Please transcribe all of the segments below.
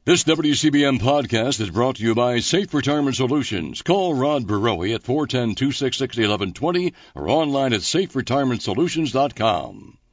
This WCBM podcast is brought to you by Safe Retirement Solutions. Call Rod Barowie at 410-266-1120 or online at saferetirementsolutions.com.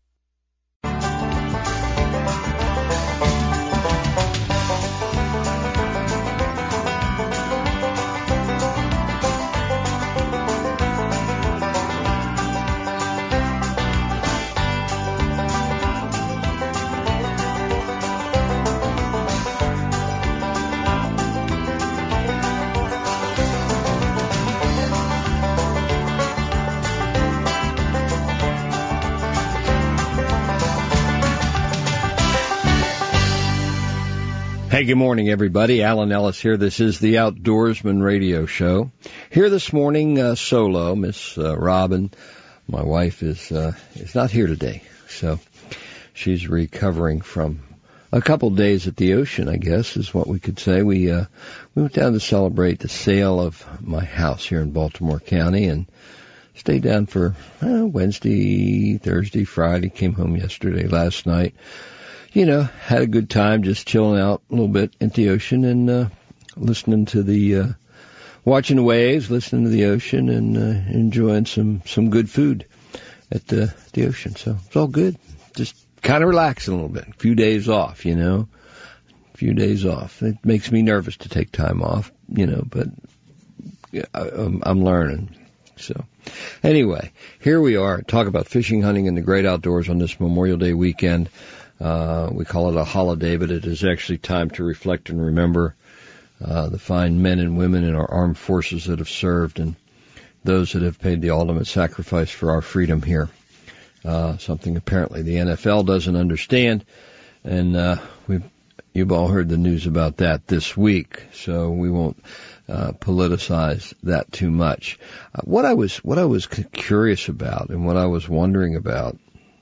Hey, good morning, everybody. Alan Ellis here. This is the Outdoorsman Radio Show. Here this morning, solo. Miss Robin, my wife, is not here today, so she's recovering from a couple days at the ocean, I guess, is what we could say. We went down to celebrate the sale of my house here in Baltimore County and stayed down for Wednesday, Thursday, Friday. Came home yesterday, last night. You know, had a good time just chilling out a little bit at the ocean and listening to the watching the waves, listening to the ocean, and enjoying some good food at the ocean. So it's all good. Just kind of relaxing a little bit. A few days off, you know. A few days off. It makes me nervous to take time off, you know, but I'm learning. So anyway, here we are. Talk about fishing, hunting, and the great outdoors on this Memorial Day weekend. We call it a holiday, but it is actually time to reflect and remember the fine men and women in our armed forces that have served and those that have paid the ultimate sacrifice for our freedom here. Something apparently the NFL doesn't understand, and you've all heard the news about that this week, so we won't politicize that too much. What I was curious about and what I was wondering about,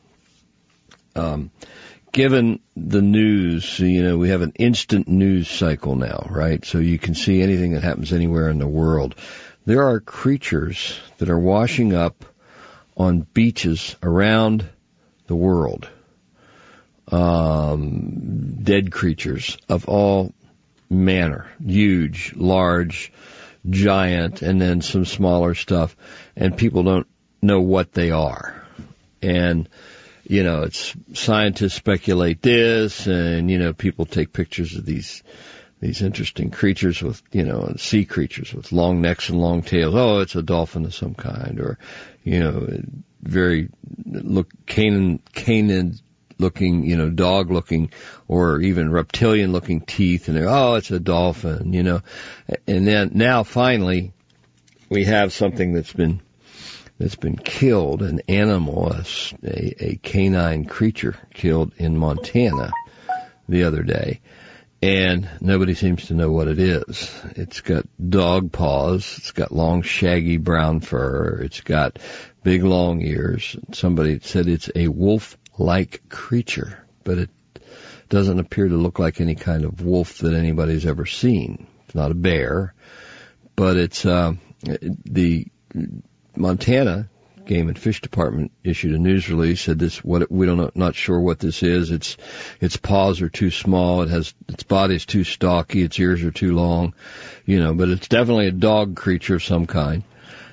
given the news, you know, we have an instant news cycle now, right? So you can see anything that happens anywhere in the world. There are creatures that are washing up on beaches around the world. Dead creatures of all manner. Huge, large, giant, and then some smaller stuff. And people don't know what they are. And you know, it's scientists speculate this, and, you know, people take pictures of these interesting creatures with, you know, sea creatures with long necks and long tails. Oh, it's a dolphin of some kind, or, you know, very canine looking, you know, dog looking, or even reptilian looking teeth, and oh, it's a dolphin, you know. And then now finally we have something that's been killed, an animal, a canine creature killed in Montana the other day, and nobody seems to know what it is. It's got dog paws, it's got long shaggy brown fur, it's got big long ears. Somebody said it's a wolf-like creature, but it doesn't appear to look like any kind of wolf that anybody's ever seen. It's not a bear, but it's the Montana Game and Fish Department issued a news release, said not sure what this is. Its paws are too small, its body is too stocky, its ears are too long, you know, but it's definitely a dog creature of some kind.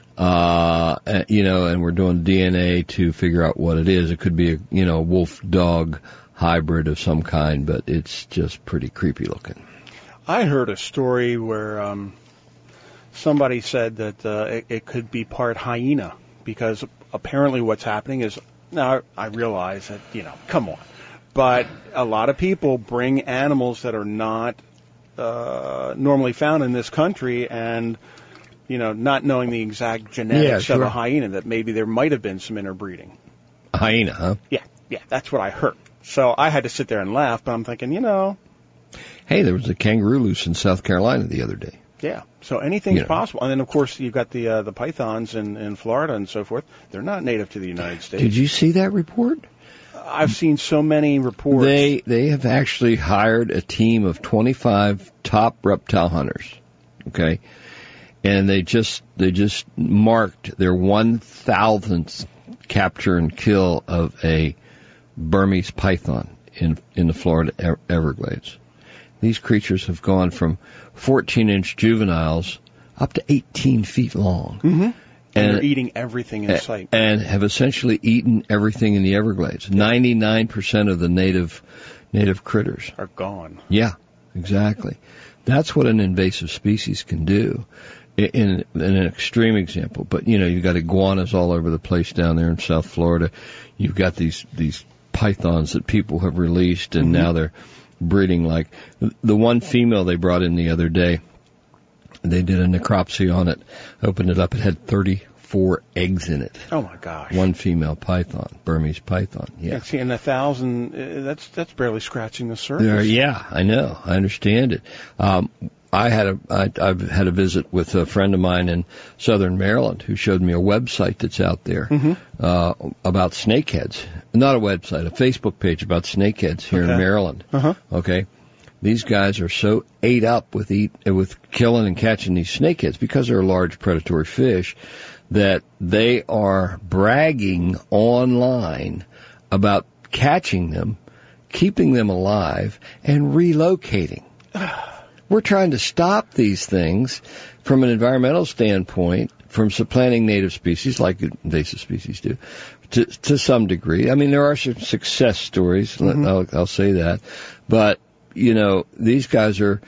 You know, and we're doing DNA to figure out what it is. It could be a wolf dog hybrid of some kind, but it's just pretty creepy looking. I heard a story where somebody said that it could be part hyena, because apparently what's happening is, now I realize that, you know, come on, but a lot of people bring animals that are not normally found in this country, and, you know, not knowing the exact genetics of a hyena, that maybe there might have been some interbreeding. A hyena, huh? Yeah, that's what I heard. So I had to sit there and laugh, but I'm thinking, you know. Hey, there was a kangaroo loose in South Carolina the other day. Yeah, so anything's possible. And then, of course, you've got the pythons in Florida and so forth. They're not native to the United States. Did you see that report? I've seen so many reports. They have actually hired a team of 25 top reptile hunters, okay? And they just marked their 1,000th capture and kill of a Burmese python in the Florida Everglades. These creatures have gone from 14-inch juveniles up to 18 feet long. Mm-hmm. And they're eating everything in sight. And have essentially eaten everything in the Everglades. 99% of the native critters are gone. Yeah, exactly. That's what an invasive species can do in an extreme example. But, you've got iguanas all over the place down there in South Florida. You've got these pythons that people have released, and now they're breeding like the one female they brought in the other day. They did a necropsy on it, opened it up. It had 34 eggs in it. Oh, my gosh. One female python, Burmese python. Yeah. See, and 1,000, that's barely scratching the surface. Yeah, I know. I understand it. I've had a visit with a friend of mine in southern Maryland who showed me a website that's out there about snakeheads. Not a website, a Facebook page about snakeheads here in Maryland. Okay. These guys are so ate up with killing and catching these snakeheads because they're large predatory fish that they are bragging online about catching them, keeping them alive, and relocating. We're trying to stop these things from an environmental standpoint, from supplanting native species like invasive species do, to some degree. I mean, there are some success stories. I'll say that, but these guys are,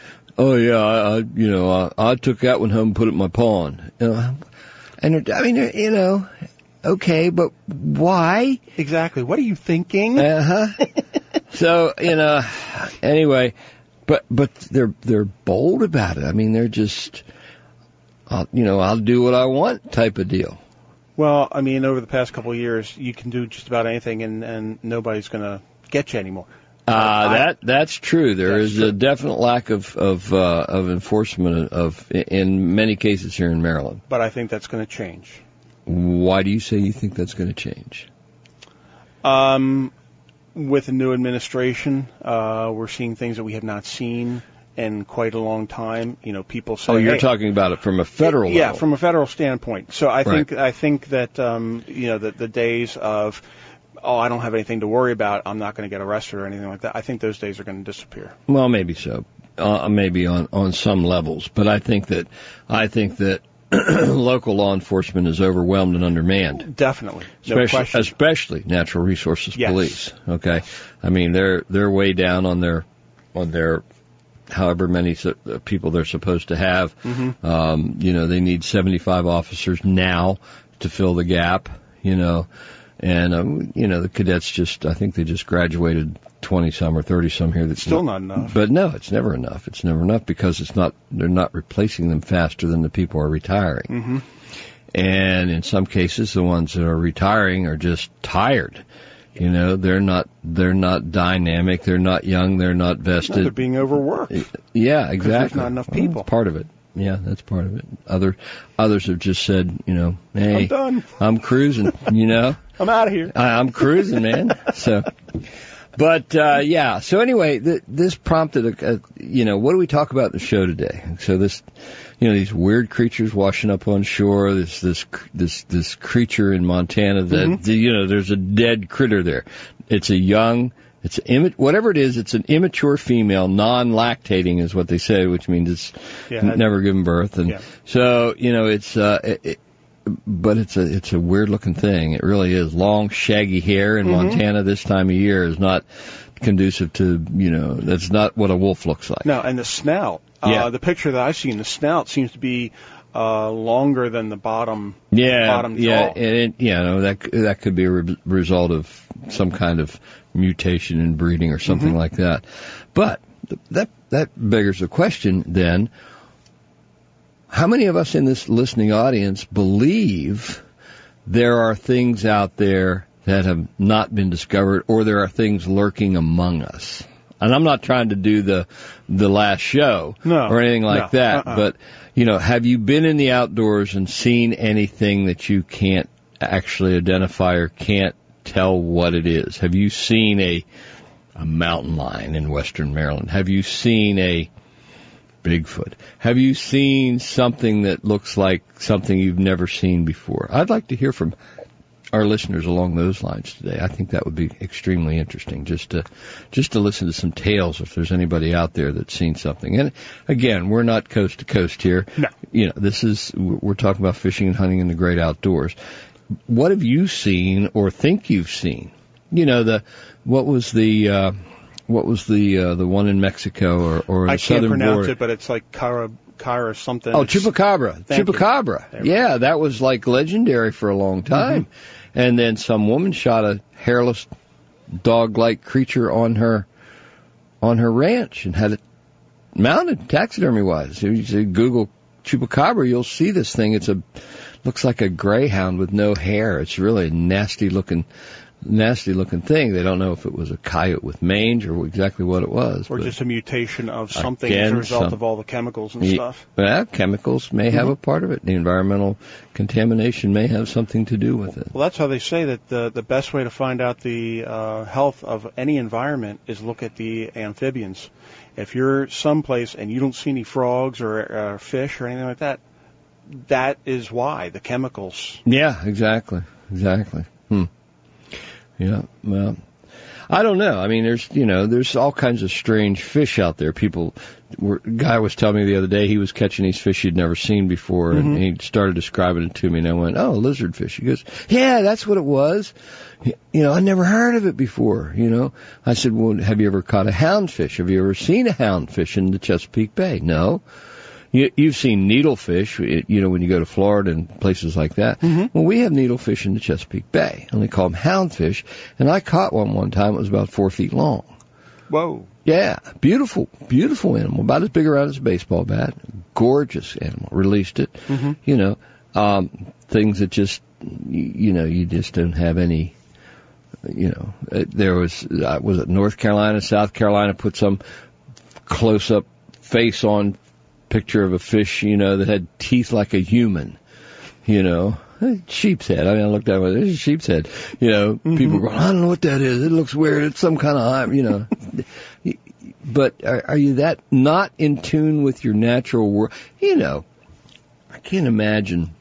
I took that one home and put it in my pond. And okay, but why? Exactly. What are you thinking? So, anyway, but they're bold about it. I mean, they're just, I'll do what I want type of deal. Well, I mean, over the past couple of years, you can do just about anything and nobody's going to get you anymore. That's true. There is a definite lack of enforcement in many cases here in Maryland. But I think that's going to change. Why do you say you think that's going to change? With the new administration, we're seeing things that we have not seen in quite a long time. People say, you're talking about it from a federal level. Yeah, from a federal standpoint. So I think that the days of I don't have anything to worry about, I'm not going to get arrested or anything like that, I think those days are going to disappear. Well, maybe so. Maybe on some levels. But I think that local law enforcement is overwhelmed and undermanned. Definitely. No question. Especially Natural Resources Police. Okay. I mean, they're way down on their however many people they're supposed to have. They need 75 officers now to fill the gap, And, the cadets I think they just graduated 20-some or 30-some here. That's still not enough. But no, it's never enough. It's never enough because they're not replacing them faster than the people are retiring. And in some cases, the ones that are retiring are just tired. They're not dynamic. They're not young. They're not vested. No, they're being overworked. Yeah, exactly. There's not enough people. That's part of it. Yeah, that's part of it. Others have just said, hey, I'm done. I'm cruising, I'm out of here. I'm cruising, man. So, but, So anyway, this prompted what do we talk about in the show today? So this, these weird creatures washing up on shore, this creature in Montana that, there's a dead critter there. Whatever it is, it's an immature female, non-lactating is what they say, which means it's never given birth. And so, but it's a weird looking thing. It really is. Long, shaggy hair in Montana this time of year is not conducive to, that's not what a wolf looks like. No, and the snout, the picture that I've seen, the snout seems to be longer than the bottom jaw. That could be a result of some kind of mutation in breeding or something like that. But that beggars the question then, how many of us in this listening audience believe there are things out there that have not been discovered, or there are things lurking among us? And I'm not trying to do the last show or anything like that, but have you been in the outdoors and seen anything that you can't actually identify or can't tell what it is? Have you seen a mountain lion in western Maryland? Have you seen a Bigfoot? Have you seen something that looks like something you've never seen before? I'd like to hear from our listeners along those lines today. I think that would be extremely interesting, just to listen to some tales if there's anybody out there that's seen something. And again, we're not coast to coast here. No. We're talking about fishing and hunting in the great outdoors. What have you seen or think you've seen? What was the one in Mexico or the I southern can't pronounce border? it, but it's like Cara something. Oh, Chupacabra. Chupacabra. Yeah, that was like legendary for a long time. Mm-hmm. And then some woman shot a hairless dog-like creature on her ranch and had it mounted taxidermy-wise. If you Google Chupacabra, you'll see this thing. Looks like a greyhound with no hair. It's really a nasty looking thing. They don't know if it was a coyote with mange or exactly what it was. Or just a mutation of something as a result of all the chemicals and stuff. Yeah, chemicals may have a part of it. The environmental contamination may have something to do with it. Well, that's how they say that the best way to find out the health of any environment is look at the amphibians. If you're someplace and you don't see any frogs or fish or anything like that, that is why, the chemicals. Yeah, exactly. Yeah, well, I don't know. I mean, there's all kinds of strange fish out there. Guy was telling me the other day he was catching these fish he'd never seen before, and he started describing it to me, and I went, "Oh, lizardfish." He goes, "Yeah, that's what it was. I never heard of it before, I said, "Well, have you ever caught a houndfish? Have you ever seen a houndfish in the Chesapeake Bay?" "No." You've seen needlefish, when you go to Florida and places like that. Mm-hmm. Well, we have needlefish in the Chesapeake Bay, and they call them houndfish. And I caught one time. It was about 4 feet long. Whoa. Yeah, beautiful animal, about as big around as a baseball bat. Gorgeous animal. Released it. Mm-hmm. Things that just, you just don't have any. There was it North Carolina, South Carolina put some close-up face on picture of a fish, that had teeth like a human, sheep's head. I mean, I looked at it, it's a sheep's head. People go, I don't know what that is. It looks weird. It's some kind of, But are you that not in tune with your natural world? I can't imagine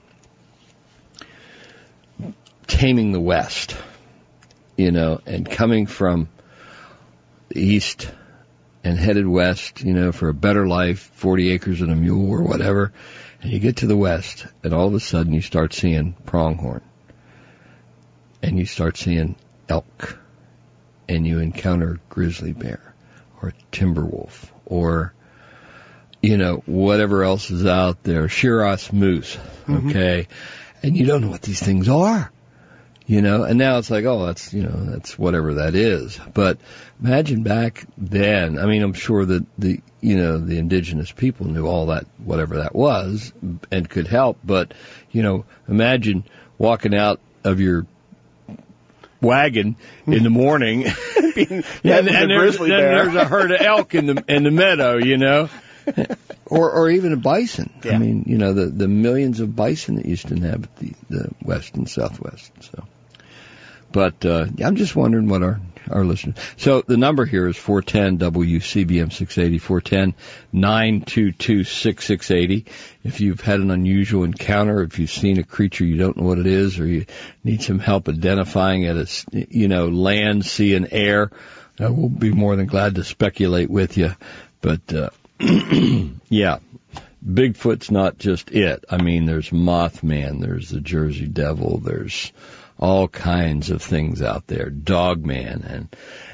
taming the West, and coming from the East and headed west, for a better life, 40 acres and a mule or whatever, and you get to the west, and all of a sudden you start seeing pronghorn, and you start seeing elk, and you encounter grizzly bear, or timber wolf, or, whatever else is out there, Shiraz moose, okay, and you don't know what these things are. And now it's like, oh, that's whatever that is. But imagine back then, I mean, I'm sure that the indigenous people knew all that, whatever that was, and could help. But, imagine walking out of your wagon in the morning, and there's a herd of elk in the meadow, or even a bison. Yeah. I mean, the millions of bison that used to inhabit the west and southwest. So. But I'm just wondering what our listeners. So the number here is 410-WCBM 680, 410-922-6680. If you've had an unusual encounter, if you've seen a creature you don't know what it is, or you need some help identifying it as, land, sea, and air, we'll be more than glad to speculate with you. But, yeah, Bigfoot's not just it. I mean, there's Mothman, there's the Jersey Devil, there's all kinds of things out there, Dogman, and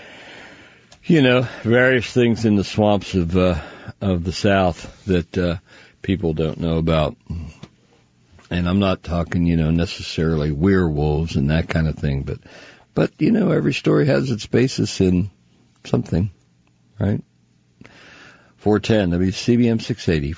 various things in the swamps of the South that people don't know about. And I'm not talking, necessarily werewolves and that kind of thing, but every story has its basis in something, right? 410 WCBM 680,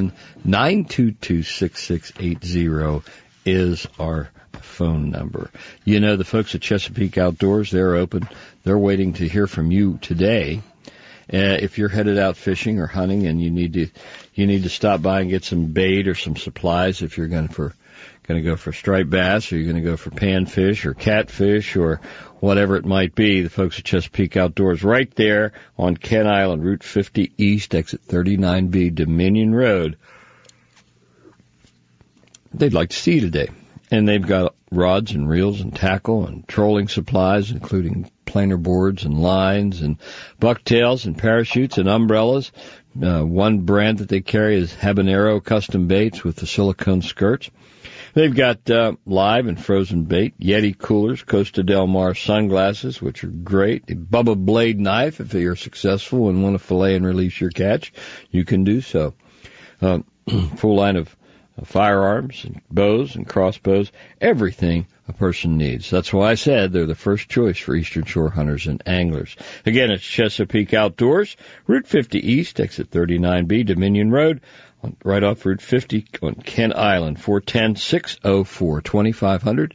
410-922-6680 is our phone number. The folks at Chesapeake Outdoors, they're open. They're waiting to hear from you today. If you're headed out fishing or hunting and you need to stop by and get some bait or some supplies, if you're going to go for striped bass, or you're going to go for panfish or catfish or whatever it might be, the folks at Chesapeake Outdoors, right there on Kent Island, Route 50 East, exit 39B, Dominion Road. They'd like to see you today. And they've got rods and reels and tackle and trolling supplies, including planer boards and lines and bucktails and parachutes and umbrellas. One brand that they carry is Habanero Custom Baits with the silicone skirts. They've got live and frozen bait, Yeti coolers, Costa Del Mar sunglasses, which are great, a Bubba blade knife. If you're successful and want to fillet and release your catch, you can do so. Full line of firearms and bows and crossbows, everything a person needs. That's why I said they're the first choice for Eastern Shore hunters and anglers. Again, it's Chesapeake Outdoors, Route 50 East, exit 39B, Dominion Road, right off Route 50 on Kent Island, 410-604-2500,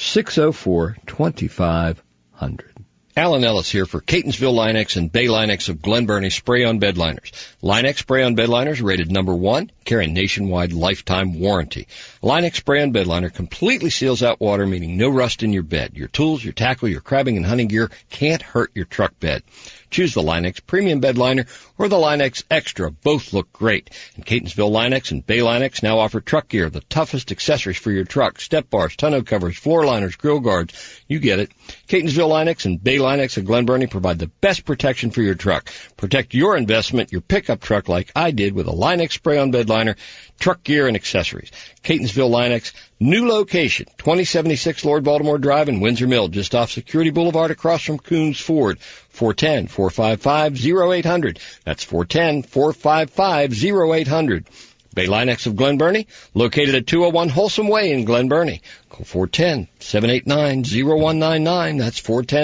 604-2500. Alan Ellis here for Catonsville Line-X and Bay Line-X of Glen Burnie spray-on bed liners. Line-X spray-on bed liners rated number 1, carry a nationwide lifetime warranty. Line-X spray-on bed liner completely seals out water, meaning no rust in your bed. Your tools, your tackle, your crabbing and hunting gear can't hurt your truck bed. Choose the Line-X Premium Bed Liner or the Line-X Extra. Both look great. And Catonsville Line-X and Bay Line-X now offer truck gear, the toughest accessories for your truck, step bars, tonneau covers, floor liners, grill guards. You get it. Catonsville Line-X and Bay Line-X of Glen Burnie provide the best protection for your truck. Protect your investment, your pickup truck, like I did with a Line-X Spray-on Bed Liner, truck gear, and accessories. Catonsville Line-X, new location, 2076 Lord Baltimore Drive in Windsor Mill, just off Security Boulevard across from Coons Ford. 410-455-0800. That's 410-455-0800. Bay Line-X of Glen Burnie, located at 201 Wholesome Way in Glen Burnie. Call 410-789-0199. That's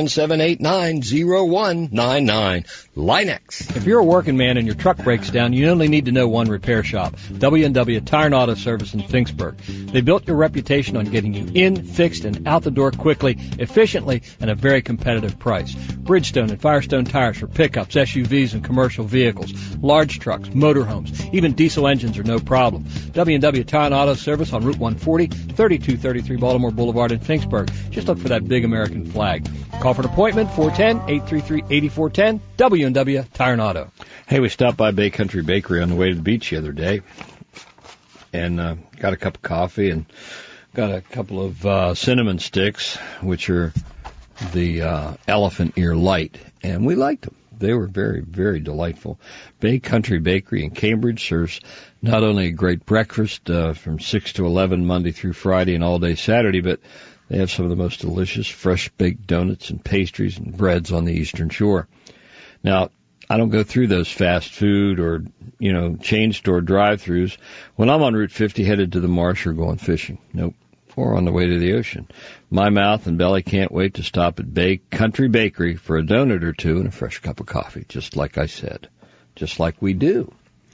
410-789-0199. Line-X. If you're a working man and your truck breaks down, you only need to know one repair shop, W&W Tire and Auto Service in Finksburg. They built your reputation on getting you in, fixed, and out the door quickly, efficiently, and a very competitive price. Bridgestone and Firestone tires for pickups, SUVs, and commercial vehicles, large trucks, motorhomes, even diesel engines are no problem. W&W Tire and Auto Service on Route 140, 3233 Baltimore Boulevard in Finksburg. Just look for that big American flag. Call for an appointment, 410-833-8410, W&W Tire and Auto. Hey, we stopped by Bay Country Bakery on the way to the beach the other day and got a cup of coffee and got a couple of cinnamon sticks, which are the elephant ear light, and we liked them. They were very, very delightful. Bay Country Bakery in Cambridge serves not only a great breakfast from 6 to 11 Monday through Friday and all day Saturday, but they have some of the most delicious fresh-baked donuts and pastries and breads on the Eastern Shore. Now, I don't go through those fast food or, chain store drive-thrus when I'm on Route 50 headed to the marsh or going fishing. Nope. Or on the way to the ocean. My mouth and belly can't wait to stop at Bay Country Bakery for a donut or two and a fresh cup of coffee, just like I said. Just like we do.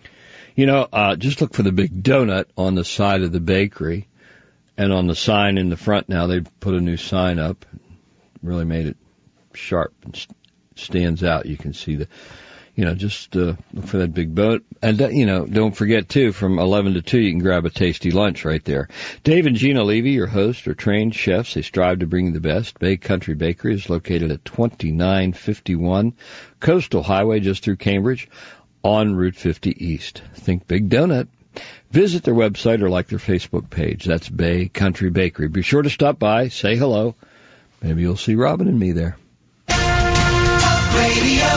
Just look for the big donut on the side of the bakery, and on the sign in the front now, they've put a new sign up. Really made it sharp and stands out. You can see the, just look for that big boat. And, don't forget, too, from 11 to 2, you can grab a tasty lunch right there. Dave and Gina Levy, your hosts, are trained chefs. They strive to bring you the best. Bay Country Bakery is located at 2951 Coastal Highway, just through Cambridge, on Route 50 East. Think Big Donut. Visit their website or like their Facebook page. That's Bay Country Bakery. Be sure to stop by, say hello. Maybe you'll see Robin and me there. Radio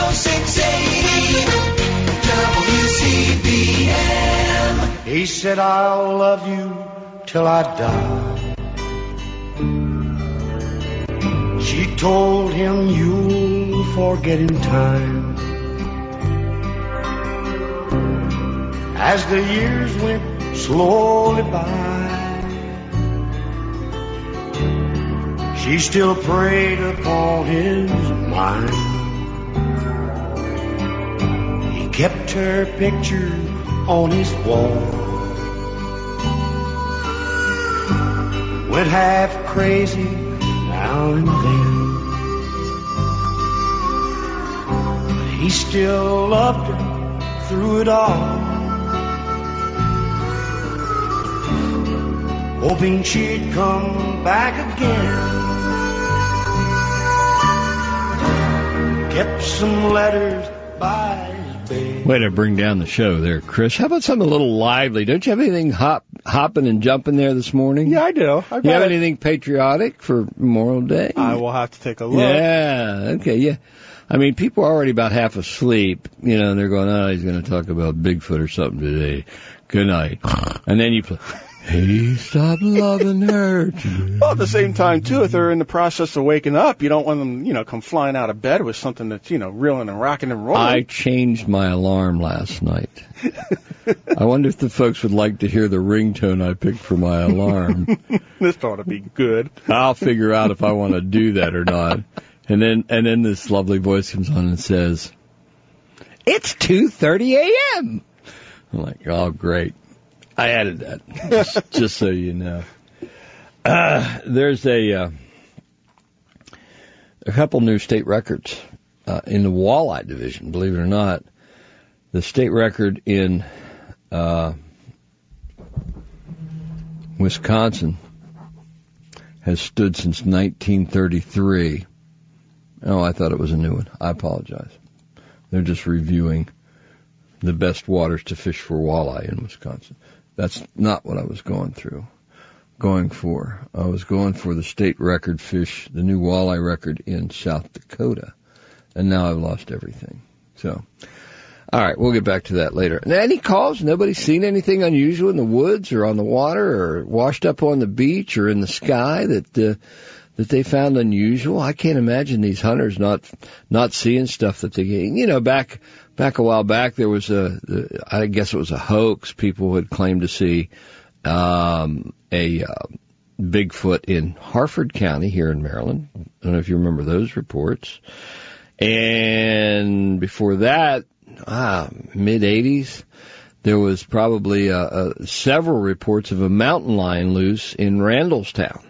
680 WCBM. He said, I'll love you till I die. She told him, you'll forget in time. As the years went slowly by, she still preyed upon his mind. He kept her picture on his wall, went half crazy now and then, but he still loved her through it all, hoping she'd come back again. Kept some letters by his bed. Way to bring down the show there, Chris. How about something a little lively? Don't you have anything hot hopping and jumping there this morning? Yeah, I do. You have anything patriotic for Memorial Day? I will have to take a look. Yeah, okay, yeah. I mean, people are already about half asleep, and they're going, oh, he's going to talk about Bigfoot or something today. Good night. And then you play, hey, stop loving her. Well, at the same time, too, if they're in the process of waking up, you don't want them, come flying out of bed with something that's, reeling and rocking and rolling. I changed my alarm last night. I wonder if the folks would like to hear the ringtone I picked for my alarm. This ought to be good. I'll figure out if I want to do that or not. And then this lovely voice comes on and says, it's 2:30 a.m. I'm like, oh, great. I added that, just so you know. There's a couple new state records in the walleye division, believe it or not. The state record in Wisconsin has stood since 1933. Oh, I thought it was a new one. I apologize. They're just reviewing the best waters to fish for walleye in Wisconsin. That's not what I was going for. I was going for the state record fish, the new walleye record in South Dakota. And now I've lost everything. So, all right, we'll get back to that later. Now, any calls? Nobody seen anything unusual in the woods or on the water or washed up on the beach or in the sky that they found unusual? I can't imagine these hunters not seeing stuff that they, back a while back, there was I guess it was a hoax. People had claimed to see a Bigfoot in Harford County here in Maryland. I don't know if you remember those reports. And before that, mid-'80s, there was probably several reports of a mountain lion loose in Randallstown.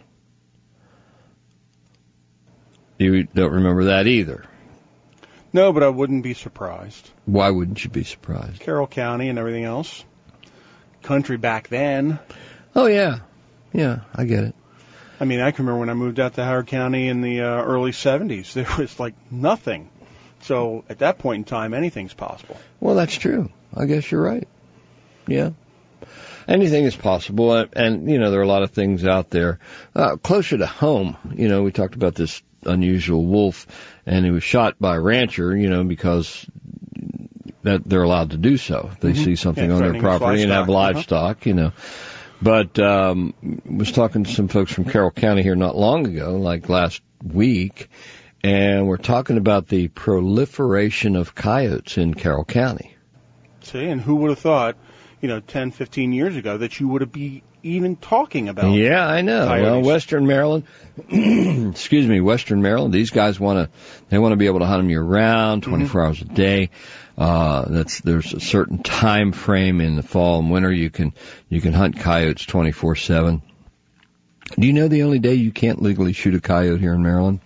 You don't remember that either? No, but I wouldn't be surprised. Why wouldn't you be surprised? Carroll County and everything else. Country back then. Oh, yeah. Yeah, I get it. I mean, I can remember when I moved out to Howard County in the early 70s. There was, nothing. So at that point in time, anything's possible. Well, that's true. I guess you're right. Yeah. Anything is possible. And there are a lot of things out there. Closer to home, we talked about this unusual wolf, and he was shot by a rancher, because that they're allowed to do so. They see something on their property and have livestock, But was talking to some folks from Carroll County here not long ago, like last week, and we're talking about the proliferation of coyotes in Carroll County. See, and who would have thought, 10, 15 years ago that you would be even talking about. Yeah, I know. Coyotes. Well, Western Maryland, Western Maryland, these guys want to be able to hunt them year round, 24 hours a day. There's a certain time frame in the fall and winter you can hunt coyotes 24/7. Do you know the only day you can't legally shoot a coyote here in Maryland?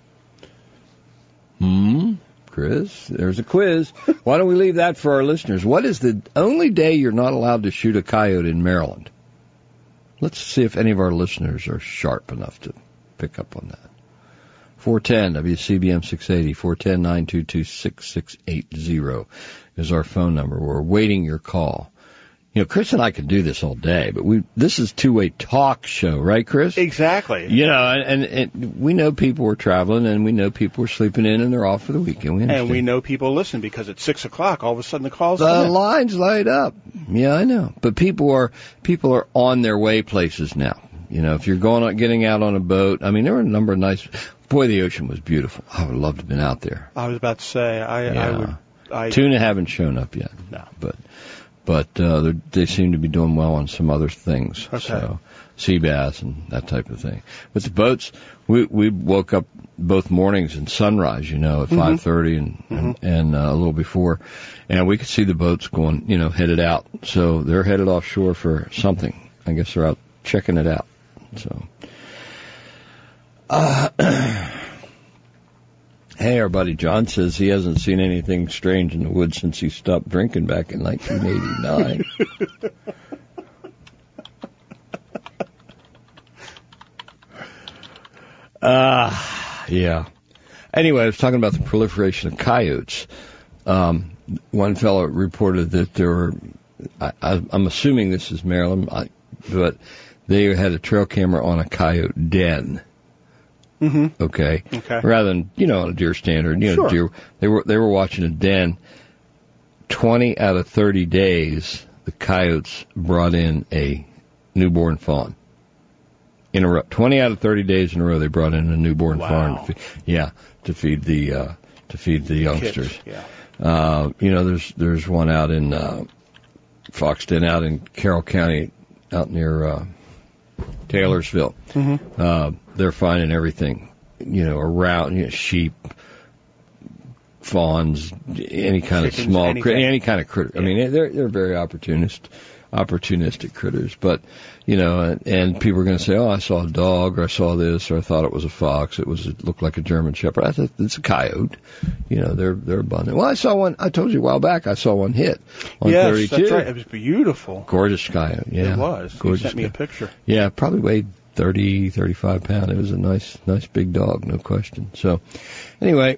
Chris, there's a quiz. Why don't we leave that for our listeners? What is the only day you're not allowed to shoot a coyote in Maryland? Let's see if any of our listeners are sharp enough to pick up on that. 410 WCBM 680, 410-922-6680 is our phone number. We're waiting your call. Chris and I could do this all day, but this is two-way talk show, right, Chris? Exactly. And we know people are traveling, and we know people are sleeping in, and they're off for the weekend. And we know people listen because at 6 o'clock, all of a sudden the calls the lines light up. Yeah, I know. But people are on their way places now. If you're getting out on a boat, I mean, there were a number of nice. Boy, the ocean was beautiful. I would love to have been out there. I was about to say, Tuna haven't shown up yet. No. But they seem to be doing well on some other things. Okay. So sea bass and that type of thing. With the boats, we woke up both mornings and sunrise, at 5:30 and a little before, and we could see the boats going, headed out. So they're headed offshore for something. I guess they're out checking it out. So. Hey, our buddy John says he hasn't seen anything strange in the woods since he stopped drinking back in 1989. Yeah. Anyway, I was talking about the proliferation of coyotes. One fellow reported that there were, I'm assuming this is Maryland, but they had a trail camera on a coyote den. Mm-hmm. Okay. Okay. Rather than, on a deer standard, Sure. deer, they were watching a den. 20 out of 30 days, the coyotes brought in a newborn fawn. In a row. 20 out of 30 days in a row, they brought in a newborn fawn. To feed the youngsters. Kids, yeah. There's one out in Fox Den, out in Carroll County, out near Taylorsville. Mm-hmm. They're finding everything, around, sheep, fawns, any kind Chickens, of small, anything. any kind of critter. Yeah. I mean, they're very opportunistic critters. But, and people are going to say, oh, I saw a dog, or I saw this, or I thought it was a fox. It looked like a German Shepherd. I thought it's a coyote. They're abundant. Well, I saw one. I told you a while back. I saw one hit on 32. Yes, that's right. It was beautiful. Gorgeous coyote. Yeah, it was. Gorgeous. You sent me a picture. Yeah, probably weighed 30, 35 pounds. It was a nice big dog, no question. So, anyway.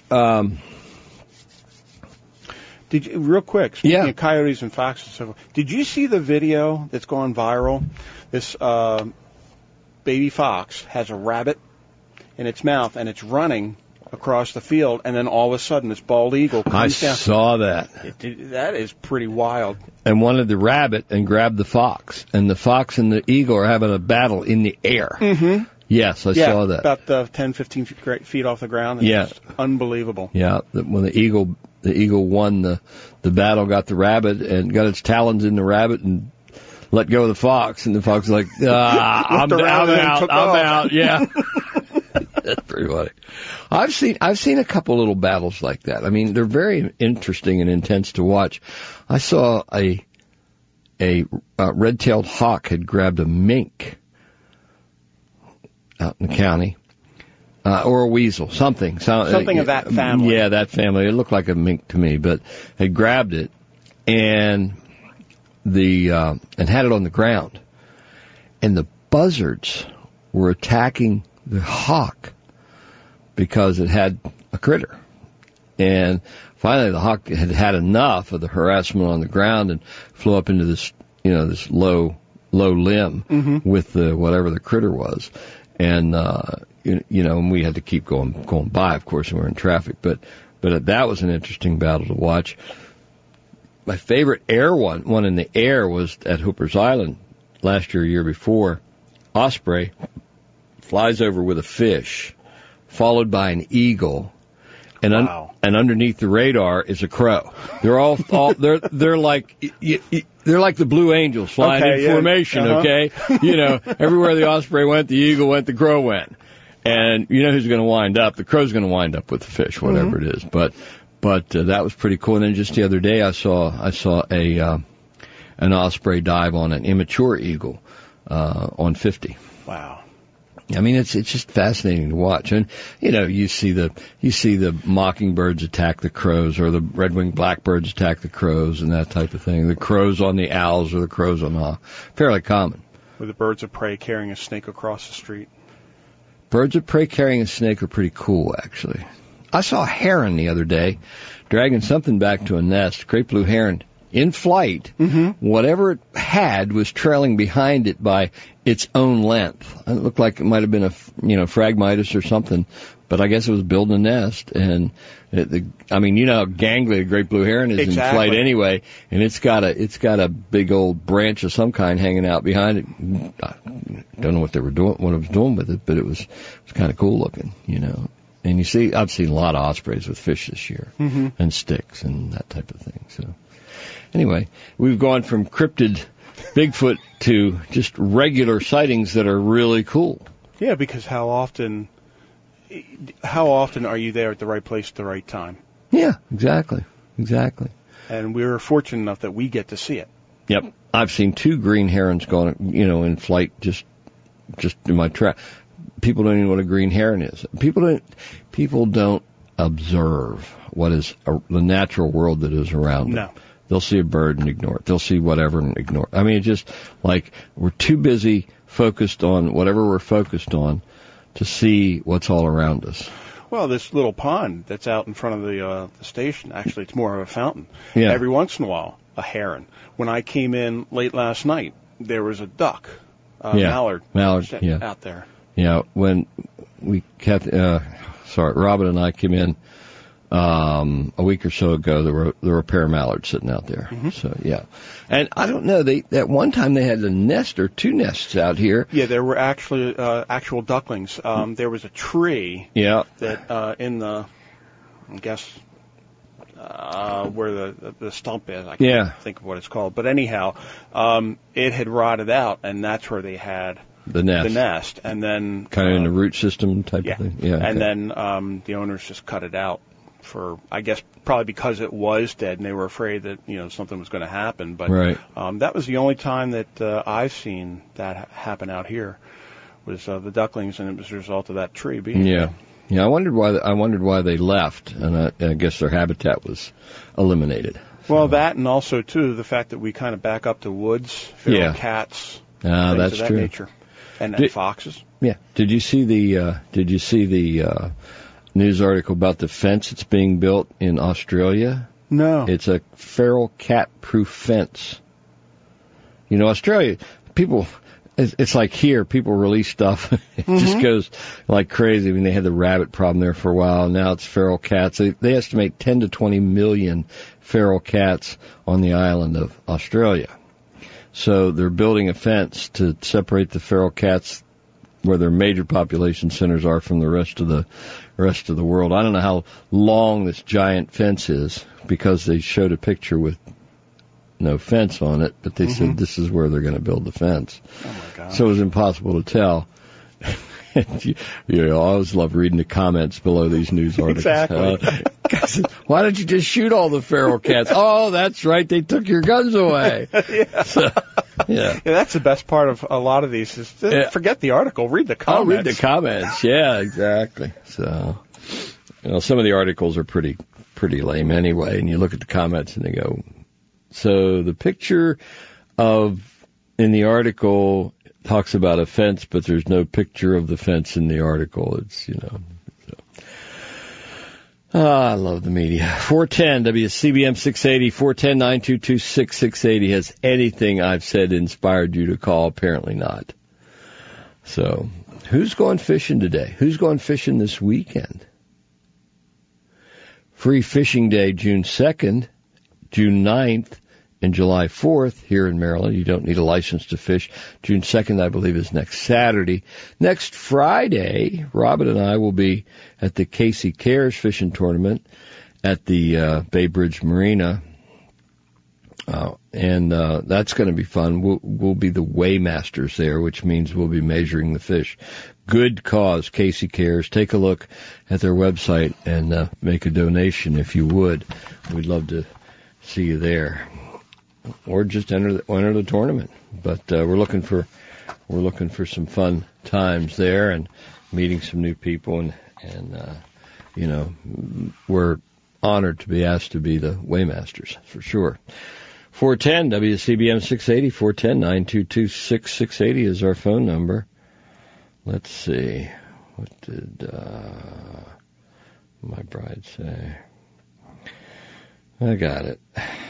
Did you, real quick, speaking of coyotes and foxes and so forth, did you see the video that's gone viral? This baby fox has a rabbit in its mouth, and it's running across the field, and then all of a sudden this bald eagle comes down. I saw that. That is pretty wild. And wanted the rabbit and grabbed the fox, and the fox and the eagle are having a battle in the air. Mm-hmm. Yes, I saw that. About 10, 15 feet off the ground. It's just unbelievable. Yeah, when the eagle won the battle, got the rabbit and got its talons in the rabbit and let go of the fox, and the fox was like, I'm out. Yeah. That's pretty funny. I've seen a couple little battles like that. I mean, they're very interesting and intense to watch. I saw a red-tailed hawk had grabbed a mink out in the county, or a weasel, something of that family. Yeah, that family. It looked like a mink to me, but had grabbed it and had it on the ground, and the buzzards were attacking the hawk because it had a critter, and finally the hawk had had enough of the harassment on the ground and flew up into this this low limb with whatever the critter was. And, and we had to keep going by, of course, and we're in traffic. But that was an interesting battle to watch. My favorite one in the air was at Hooper's Island last year before. Osprey flies over with a fish, followed by an eagle. And and underneath the radar is a crow. They're all they're like the Blue Angels flying in formation. Uh-huh. Okay, everywhere the osprey went, the eagle went, the crow went, and who's going to wind up? The crow's going to wind up with the fish, whatever it is. But that was pretty cool. And then just the other day, I saw an osprey dive on an immature eagle on 50. Wow. I mean, it's just fascinating to watch. And, you see the mockingbirds attack the crows, or the red-winged blackbirds attack the crows, and that type of thing. The crows on the owls, or the crows on the hawk. Fairly common. With the birds of prey carrying a snake across the street. Birds of prey carrying a snake are pretty cool, actually. I saw a heron the other day dragging something back to a nest, great blue heron, in flight. Mm-hmm. Whatever it had was trailing behind it by its own length. It looked like it might have been a Phragmites or something, but I guess it was building a nest. And how gangly a great blue heron is in flight anyway, and it's got a big old branch of some kind hanging out behind it. I don't know what it was doing with it, but it was kind of cool looking, And I've seen a lot of ospreys with fish this year, and sticks and that type of thing. So anyway, we've gone from cryptid Bigfoot to just regular sightings that are really cool. Yeah, because how often are you there at the right place at the right time? Yeah, exactly. And we're fortunate enough that we get to see it. Yep. I've seen 2 green herons going, in flight just in my track. People don't even know what a green heron is. People don't observe what is the natural world that is around them. No. They'll see a bird and ignore it. They'll see whatever and ignore it. I mean, it's just like we're too busy focused on whatever we're focused on to see what's all around us. Well, this little pond that's out in front of the station, actually it's more of a fountain. Yeah. Every once in a while, a heron. When I came in late last night, there was a duck, mallard out there. Yeah, when Robin and I came in a week or so ago, there were a pair of mallards sitting out there. Mm-hmm. So yeah, and I don't know. At one time they had a nest or two nests out here. Yeah, there were actually actual ducklings. There was a tree. Yeah. That in the, I guess, where the stump is. I can't think of what it's called. But anyhow, it had rotted out, and that's where they had the nest, and then kind of in the root system type of thing. Yeah. And then the owners just cut it out. For, I guess, probably because it was dead and they were afraid that, something was going to happen. But that was the only time that I've seen that happen out here was the ducklings, and it was a result of that tree being dead. Yeah, I wondered why they left, and I guess their habitat was eliminated. Well, that, and also, too, the fact that we kind of back up to woods, feral cats, things that's of that true. nature, and foxes. Yeah. Did you see the news article about the fence that's being built in Australia? No. It's a feral cat-proof fence. Australia, people, it's like here, people release stuff. It just goes like crazy. I mean, they had the rabbit problem there for a while. Now it's feral cats. They estimate 10 to 20 million feral cats on the island of Australia. So they're building a fence to separate the feral cats where their major population centers are from the rest of the world. I don't know how long this giant fence is because they showed a picture with no fence on it, but they said this is where they're going to build the fence. Oh my God! So it was impossible to tell. I always love reading the comments below these news articles. Exactly. Guys, why don't you just shoot all the feral cats? Oh, that's right, they took your guns away. Yeah, that's the best part of a lot of these. Is forget the article, read the comments. I'll read the comments. Yeah, exactly. So, some of the articles are pretty lame anyway, and you look at the comments and they go. So the picture in the article talks about a fence, but there's no picture of the fence in the article. It's I love the media. 410 WCBM 680 410-922-6680. Has anything I've said inspired you to call? Apparently not. So, who's going fishing today? Who's going fishing this weekend? Free Fishing Day, June 2nd, June 9th, and July 4th here in Maryland. You don't need a license to fish. June 2nd, I believe, is next Saturday. Next Friday, Robin and I will be at the Casey Cares fishing tournament at the Bay Bridge Marina. And that's going to be fun. We'll be the weighmasters there, which means we'll be measuring the fish. Good cause, Casey Cares. Take a look at their website and make a donation if you would. We'd love to see you there. Or just enter the tournament. But we're looking for some fun times there and meeting some new people and we're honored to be asked to be the Waymasters for sure. 410 WCBM 680 410-922-6680 is our phone number. Let's see, what did my bride say? I got it.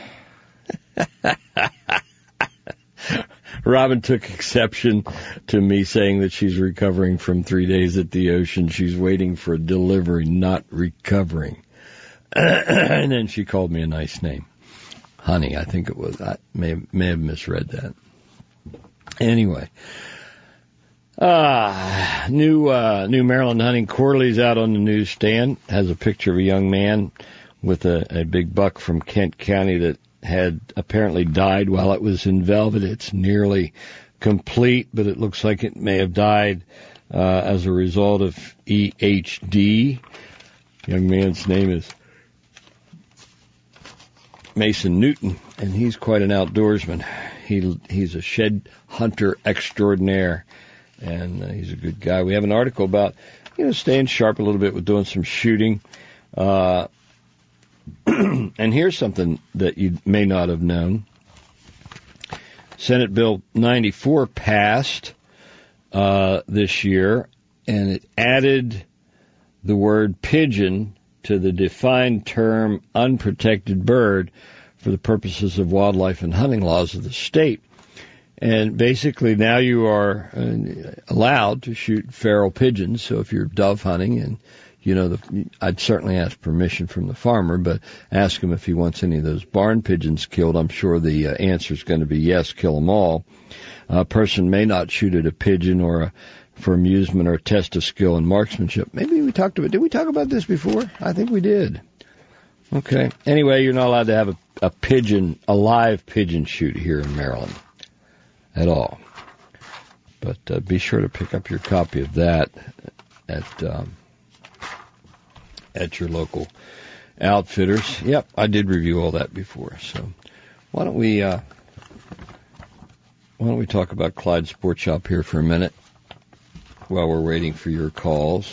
Robin took exception to me saying that she's recovering from 3 days at the ocean. She's waiting for a delivery, not recovering. And then she called me a nice name. Honey, I think it was. I may have misread that. Anyway. New Maryland Hunting Quarterly's out on the newsstand. Has a picture of a young man with a big buck from Kent County that had apparently died while it was in velvet. It's nearly complete, but it looks like it may have died as a result of EHD. Young man's name is Mason Newton, and he's quite an outdoorsman. He's a shed hunter extraordinaire, and he's a good guy. We have an article about staying sharp a little bit with doing some shooting. And here's something that you may not have known. Senate Bill 94 passed this year, and it added the word pigeon to the defined term unprotected bird for the purposes of wildlife and hunting laws of the state. And basically now you are allowed to shoot feral pigeons. So if you're dove hunting and, I'd certainly ask permission from the farmer, but ask him if he wants any of those barn pigeons killed. I'm sure the answer is going to be yes, kill them all. A person may not shoot at a pigeon for amusement or a test of skill and marksmanship. Did we talk about this before? I think we did. Okay. Anyway, you're not allowed to have a live pigeon shoot here in Maryland at all. But be sure to pick up your copy of that at your local outfitters. Yep, I did review all that before. So why don't we talk about Clyde Sports Shop here for a minute while we're waiting for your calls.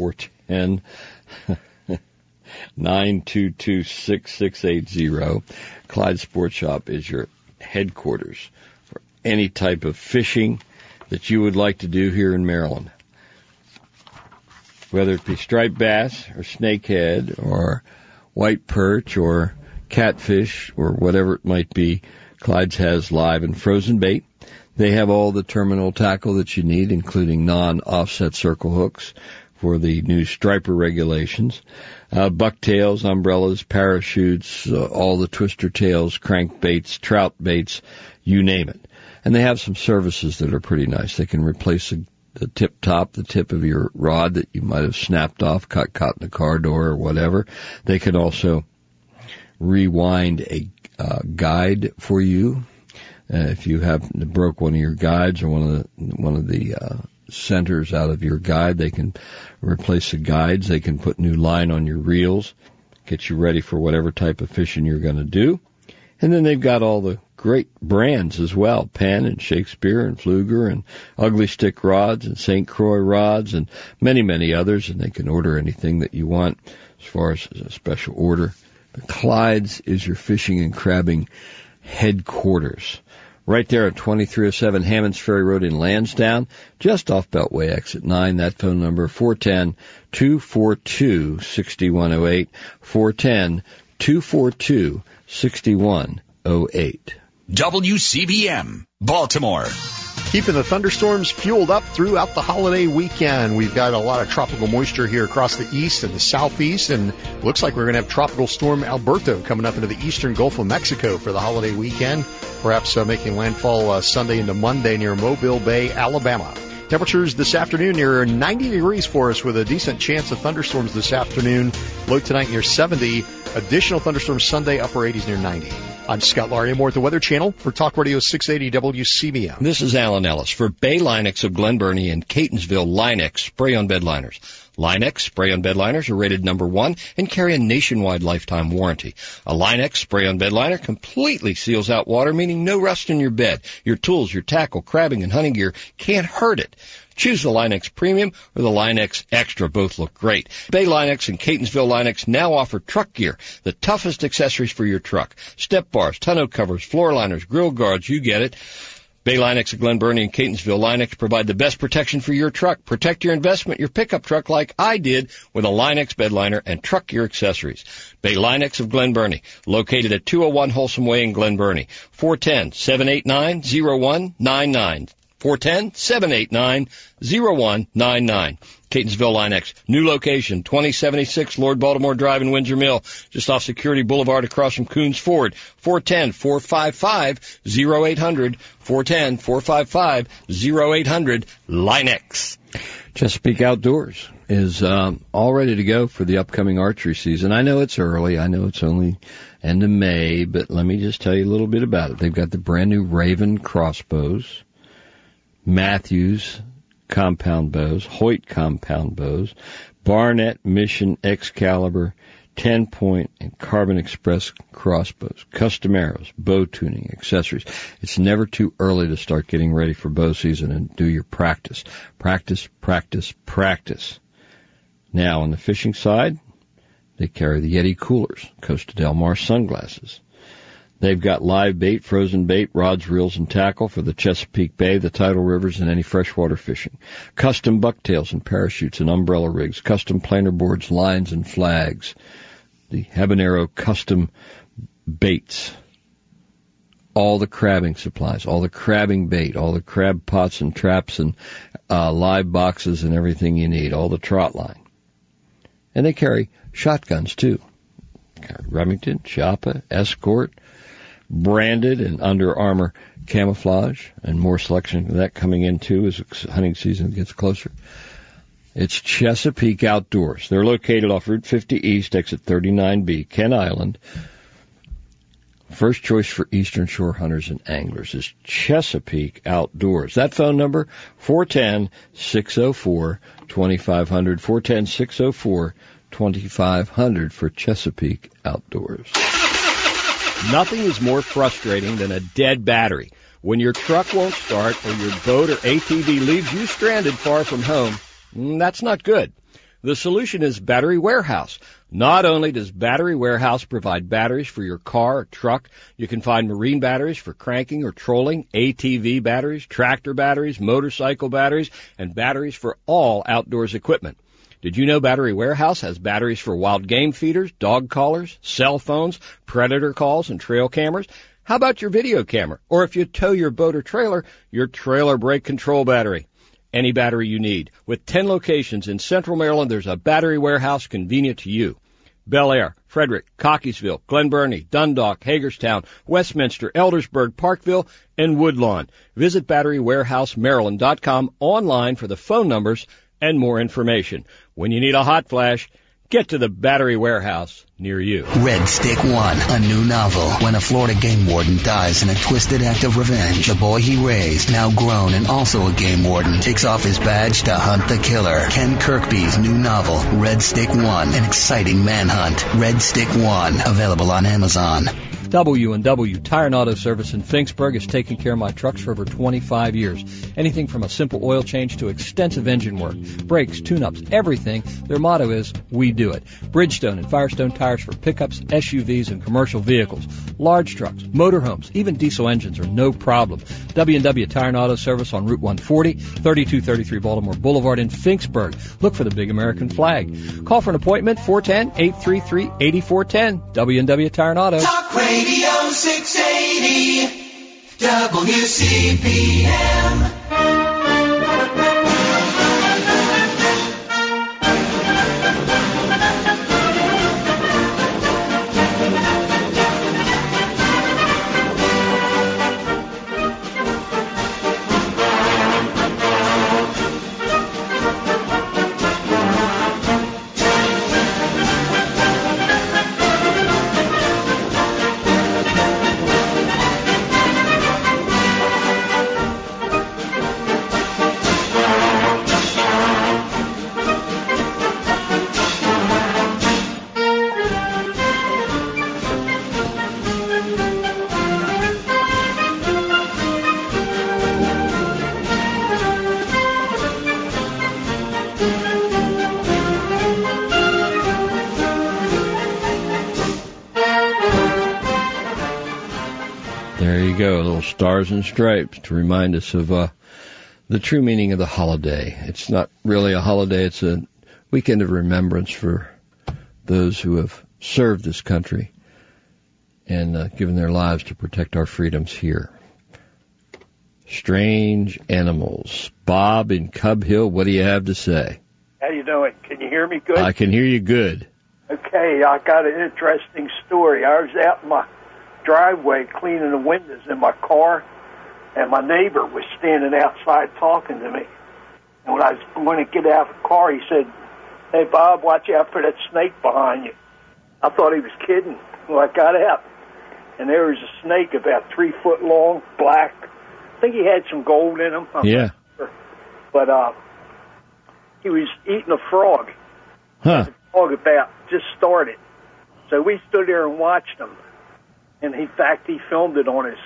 410-922-6680. Clyde Sports Shop is your headquarters for any type of fishing that you would like to do here in Maryland. Whether it be striped bass or snakehead or white perch or catfish or whatever it might be, Clyde's has live and frozen bait. They have all the terminal tackle that you need, including non-offset circle hooks for the new striper regulations, bucktails, umbrellas, parachutes, all the twister tails, crankbaits, trout baits, you name it. And they have some services that are pretty nice. They can replace the tip of your rod that you might have snapped off, caught in the car door or whatever. They can also rewind a guide for you. If you have broke one of your guides or one of the centers out of your guide, they can replace the guides. They can put new line on your reels, get you ready for whatever type of fishing you're going to do. And then they've got all the great brands as well, Penn and Shakespeare and Pfluger and Ugly Stick rods and St. Croix rods and many, many others. And they can order anything that you want as far as a special order. But Clyde's is your fishing and crabbing headquarters. Right there at 2307 Hammonds Ferry Road in Lansdowne, just off Beltway exit 9. That phone number, 410-242-6108, 410-242-6108. WCBM, Baltimore. Keeping the thunderstorms fueled up throughout the holiday weekend. We've got a lot of tropical moisture here across the east and the southeast, and looks like we're going to have Tropical Storm Alberto coming up into the eastern Gulf of Mexico for the holiday weekend, perhaps making landfall Sunday into Monday near Mobile Bay, Alabama. Temperatures this afternoon near 90 degrees for us with a decent chance of thunderstorms this afternoon. Low tonight near 70. Additional thunderstorms Sunday, upper 80s near 90. I'm Scott Laria, more at the Weather Channel for Talk Radio 680 WCBM. This is Alan Ellis for Bay Linex of Glen Burnie and Catonsville Linex spray-on bed liners. Linex spray-on bed liners are rated number 1 and carry a nationwide lifetime warranty. A Linex spray-on bed liner completely seals out water, meaning no rust in your bed. Your tools, your tackle, crabbing, and hunting gear can't hurt it. Choose the Linex Premium or the Linex Extra. Both look great. Bay Linex and Catonsville Linex now offer truck gear, the toughest accessories for your truck. Step bars, tonneau covers, floor liners, grill guards, you get it. Bay Linex of Glen Burnie and Catonsville Linex provide the best protection for your truck. Protect your investment, your pickup truck like I did with a Linex bed liner and truck gear accessories. Bay Linex of Glen Burnie, located at 201 Wholesome Way in Glen Burnie. 410-789-0199. 410-789-0199. Catonsville Linex. New location, 2076 Lord Baltimore Drive in Windsor Mill, just off Security Boulevard across from Coons Ford. 410-455-0800. 410-455-0800. Linex. Chesapeake Outdoors is all ready to go for the upcoming archery season. I know it's early. I know it's only end of May, but let me just tell you a little bit about it. They've got the brand new Raven crossbows, Matthews compound bows, Hoyt compound bows, Barnett, Mission, Excalibur, 10-point, and Carbon Express crossbows, custom arrows, bow tuning, accessories. It's never too early to start getting ready for bow season and do your practice. Practice, practice, practice. Now, on the fishing side, they carry the Yeti coolers, Costa Del Mar sunglasses. They've got live bait, frozen bait, rods, reels, and tackle for the Chesapeake Bay, the tidal rivers, and any freshwater fishing. Custom bucktails and parachutes and umbrella rigs, custom planer boards, lines, and flags. The Habanero custom baits. all the crabbing supplies, all the crabbing bait, all the crab pots and traps and live boxes and everything you need, all the trot line. And they carry shotguns, too. Remington, Chapa, Escort, branded and Under Armour camouflage, and more selection of that coming in, too, as hunting season gets closer. It's Chesapeake Outdoors. They're located off Route 50 East, exit 39B, Kent Island. First choice for Eastern Shore hunters and anglers is Chesapeake Outdoors. That phone number, 410-604-2500, 410-604-2500 for Chesapeake Outdoors. Nothing is more frustrating than a dead battery. When your truck won't start or your boat or ATV leaves you stranded far from home, that's not good. The solution is Battery Warehouse. Not only does Battery Warehouse provide batteries for your car or truck, you can find marine batteries for cranking or trolling, ATV batteries, tractor batteries, motorcycle batteries, and batteries for all outdoors equipment. Did you know Battery Warehouse has batteries for wild game feeders, dog collars, cell phones, predator calls, and trail cameras? How about your video camera? Or if you tow your boat or trailer, your trailer brake control battery. Any battery you need. With 10 locations in Central Maryland, there's a Battery Warehouse convenient to you. Bel Air, Frederick, Cockeysville, Glen Burnie, Dundalk, Hagerstown, Westminster, Eldersburg, Parkville, and Woodlawn. Visit BatteryWarehouseMaryland.com online for the phone numbers and more information. When you need a hot flash, get to the Battery Warehouse near you. Red Stick 1, a new novel. When a Florida game warden dies in a twisted act of revenge, the boy he raised, now grown and also a game warden, takes off his badge to hunt the killer. Ken Kirkby's new novel, Red Stick 1, an exciting manhunt. Red Stick 1, available on Amazon. W&W Tire and Auto Service in Finksburg has taken care of my trucks for over 25 years. Anything from a simple oil change to extensive engine work, brakes, tune-ups, everything. Their motto is, we do it. Bridgestone and Firestone tires for pickups, SUVs, and commercial vehicles. Large trucks, motorhomes, even diesel engines are no problem. W&W Tire and Auto Service on Route 140, 3233 Baltimore Boulevard in Finksburg. Look for the big American flag. Call for an appointment, 410-833-8410. W&W Tire and Auto. Talk Radio 680 WCPM. Stars and Stripes to remind us of the true meaning of the holiday. It's not really a holiday, it's a weekend of remembrance for those who have served this country and given their lives to protect our freedoms here. Strange Animals. Bob in Cub Hill, what do you have to say? How you doing? Can you hear me good? I can hear you good. Okay, I got an interesting story. I was out in my driveway cleaning the windows in my car, and my neighbor was standing outside talking to me. And when I was going to get out of the car, he said, "Hey, Bob, watch out for that snake behind you." I thought he was kidding. Well, I got out, and there was a snake about 3 foot long, black. I think he had some gold in him. Yeah. But he was eating a frog. Huh. The frog about just started. So we stood there and watched him. And in fact, he filmed it on his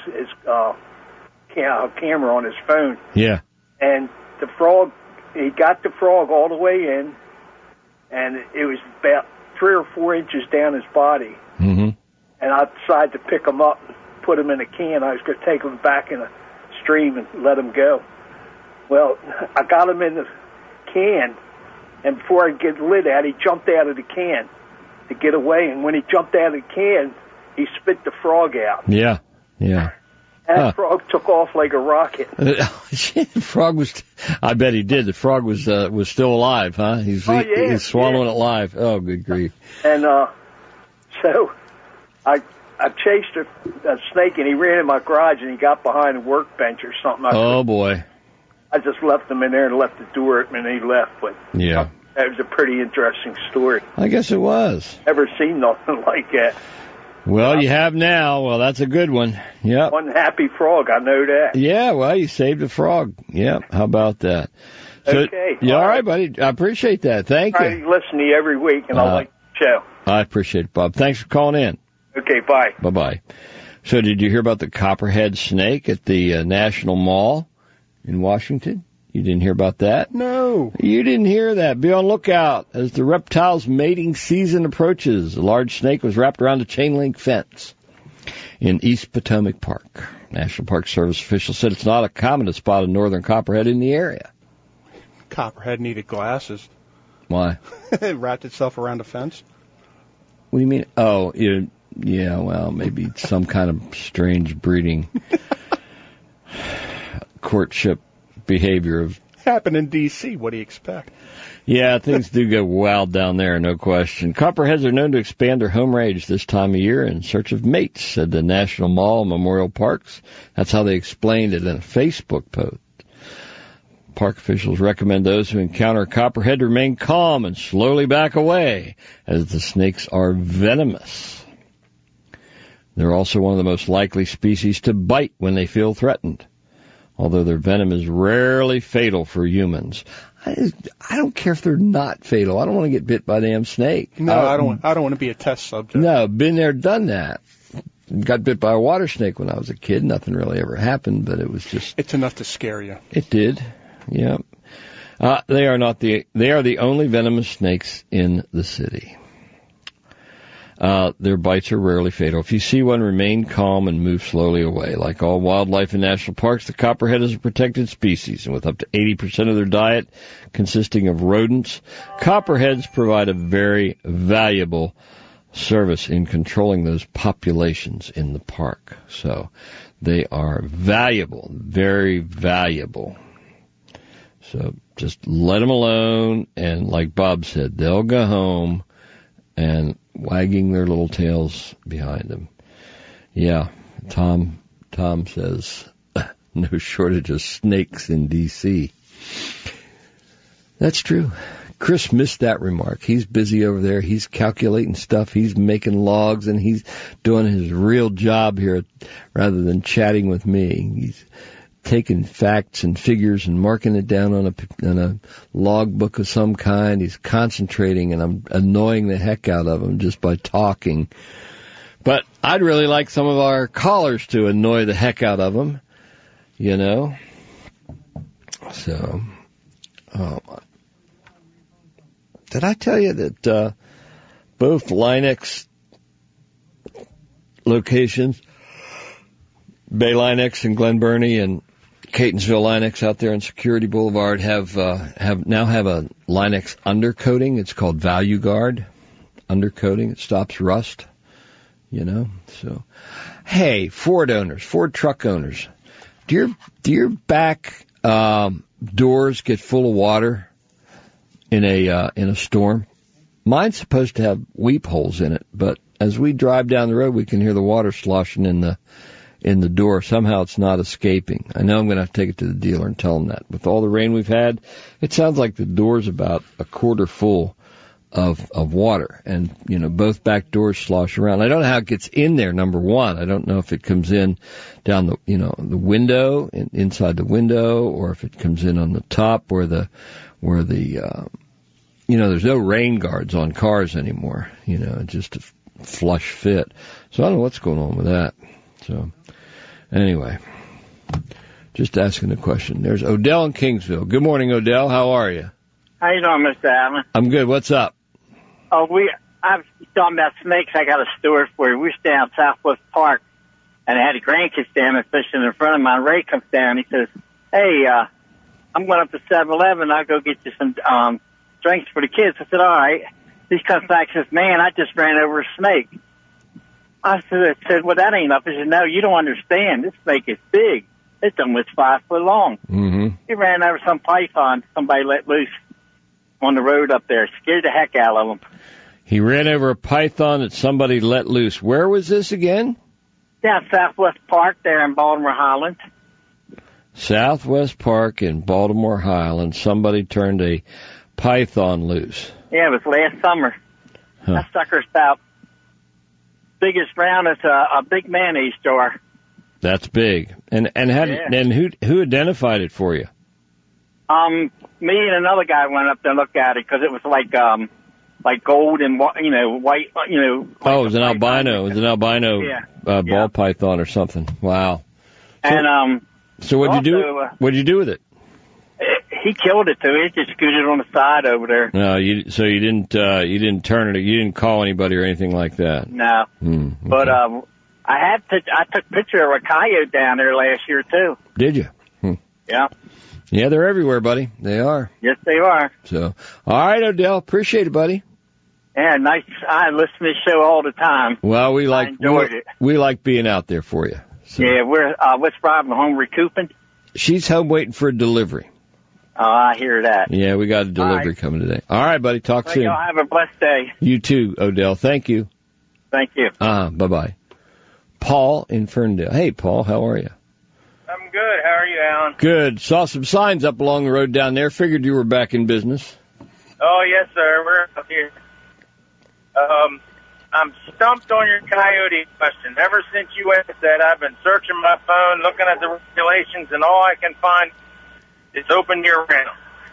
camera on his phone. Yeah. And the frog, he got the frog all the way in, and it was about 3 or 4 inches down his body. Mm-hmm. And I decided to pick him up and put him in a can. I was going to take him back in a stream and let him go. Well, I got him in the can, and before I get the lid out, he jumped out of the can to get away. And when he jumped out of the can, he spit the frog out. Yeah, yeah. That frog took off like a rocket. The frog was, I bet he did. The frog was still alive, huh? He's swallowing it live. Oh, good grief. And, so I chased a snake, and he ran in my garage, and he got behind a workbench or something. Boy. I just left him in there and left the door open, and he left. But yeah, that was a pretty interesting story. I guess it was. Never seen nothing like that. Well, you have now. Well, that's a good one. Yep. One happy frog, I know that. Yeah, well, you saved a frog. Yep. How about that? So, okay. Yeah, all right, buddy. I appreciate that. Thank you. I listen to you every week, and I like the show. I appreciate it, Bob. Thanks for calling in. Okay, bye. Bye-bye. So did you hear about the copperhead snake at the National Mall in Washington? You didn't hear about that? No. You didn't hear that. Be on lookout as the reptile's mating season approaches. A large snake was wrapped around a chain-link fence in East Potomac Park. National Park Service officials said it's not uncommon to spot a northern copperhead in the area. Copperhead needed glasses. Why? It wrapped itself around a fence. What do you mean? Oh, yeah, well, maybe some kind of strange breeding courtship behavior of happened in D.C. What do you expect? Yeah, things do go wild down there, no question. Copperheads are known to expand their home range this time of year in search of mates, said the National Mall and Memorial Parks. That's how they explained it in a Facebook post. Park officials recommend those who encounter a copperhead to remain calm and slowly back away, as the snakes are venomous. They're also one of the most likely species to bite when they feel threatened, although their venom is rarely fatal for humans. I don't care if they're not fatal. I don't want to get bit by a damn snake. No, I don't want to be a test subject. No, been there, done that. Got bit by a water snake when I was a kid. Nothing really ever happened, but it was just... It's enough to scare you. It did. Yeah. They are the only venomous snakes in the city. Their bites are rarely fatal. If you see one, remain calm and move slowly away. Like all wildlife in national parks, the copperhead is a protected species, and with up to 80% of their diet consisting of rodents, copperheads provide a very valuable service in controlling those populations in the park. So they are valuable, very valuable. So just let them alone, and like Bob said, they'll go home and wagging their little tails behind them. Yeah, Tom says no shortage of snakes in D.C. That's true. Chris missed that remark. He's busy over there. He's calculating stuff. He's making logs, and he's doing his real job here rather than chatting with me. He's taking facts and figures and marking it down on a log book of some kind. He's concentrating, and I'm annoying the heck out of him just by talking. But I'd really like some of our callers to annoy the heck out of him, you know. So, did I tell you that both Line-X locations, Bay Line-X in Glen Burnie and Catonsville Line-X out there on Security Boulevard have a Line-X undercoating? It's called Value Guard undercoating. It stops rust, you know. So, hey, Ford truck owners, do your back doors get full of water in a storm? Mine's supposed to have weep holes in it, but as we drive down the road, we can hear the water sloshing in the door. Somehow it's not escaping. I know I'm going to have to take it to the dealer and tell them that. With all the rain we've had, it sounds like the door's about a quarter full of water. And, you know, both back doors slosh around. I don't know how it gets in there, number one. I don't know if it comes in down the window, inside the window, or if it comes in on the top where there's no rain guards on cars anymore. You know, just a flush fit. So I don't know what's going on with that. So, anyway, just asking a question. There's Odell in Kingsville. Good morning, Odell. How are you? How you doing, Mr. Allen? I'm good. What's up? Oh, I'm talking about snakes. I got a story for you. We stay out Southwest Park, and I had a grandkids down there fishing in front of mine. Ray comes down. He says, "Hey, I'm going up to 7-Eleven. I'll go get you some drinks for the kids." I said, "All right." He comes back and says, "Man, I just ran over a snake." I said, well, that ain't enough. He said, no, you don't understand. This snake is big. It's almost 5 foot long. Mm-hmm. He ran over some python somebody let loose on the road up there. Scared the heck out of him. He ran over a python that somebody let loose. Where was this again? Down Southwest Park there in Baltimore Highlands. Southwest Park in Baltimore Highlands. Somebody turned a python loose. Yeah, it was last summer. Huh. That sucker's about biggest round as a big mayonnaise jar. That's big. And who identified it for you? Me and another guy went up there and looked at it because it was like gold and white. Oh, it was an albino. It was an albino ball python or something. Wow. And so what'd you do? What'd you do with it? He killed it too. He just scooted on the side over there. No, you didn't turn it. You didn't call anybody or anything like that. No. Okay. But I took a picture of a coyote down there last year too. Did you? Yeah. Yeah, they're everywhere, buddy. They are. Yes, they are. So, all right, Odell. Appreciate it, buddy. Yeah, nice. I listen to this show all the time. Well, we enjoyed it. We like being out there for you. So. Yeah, we're what's Robin home recouping? She's home waiting for a delivery. Oh, I hear that. Yeah, we got a delivery coming today. All right, buddy. Talk soon. Y'all have a blessed day. You too, Odell. Thank you. Thank you. Bye-bye. Paul in Ferndale. Hey, Paul, how are you? I'm good. How are you, Alan? Good. Saw some signs up along the road down there. Figured you were back in business. Oh, yes, sir. We're up here. I'm stumped on your coyote question. Ever since you asked that, I've been searching my phone, looking at the regulations, and all I can find is open year-round.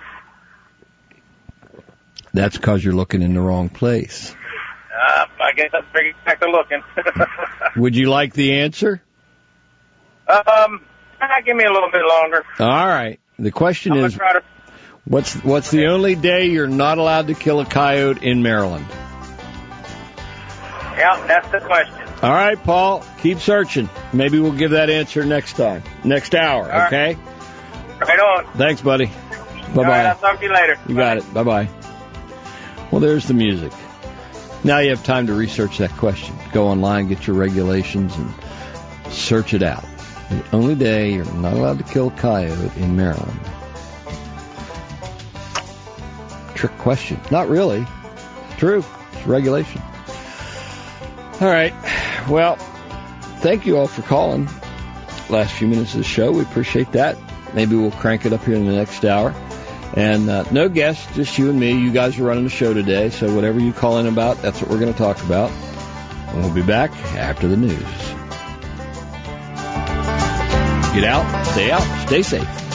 That's because you're looking in the wrong place. I guess I'm figuring back to looking. Would you like the answer? Give me a little bit longer. All right. The question is, what's the only day you're not allowed to kill a coyote in Maryland? Yeah, that's the question. All right, Paul. Keep searching. Maybe we'll give that answer next hour, okay? Right on. Thanks, buddy. Bye-bye. All right, I'll talk to you later. You got it. Bye-bye. Well, there's the music. Now you have time to research that question. Go online, get your regulations, and search it out. The only day you're not allowed to kill a coyote in Maryland. Trick question. Not really. True. It's regulation. All right. Well, thank you all for calling. Last few minutes of the show. We appreciate that. Maybe we'll crank it up here in the next hour. And no guests, just you and me. You guys are running the show today, so whatever you call in about, that's what we're going to talk about. And we'll be back after the news. Get out, stay safe.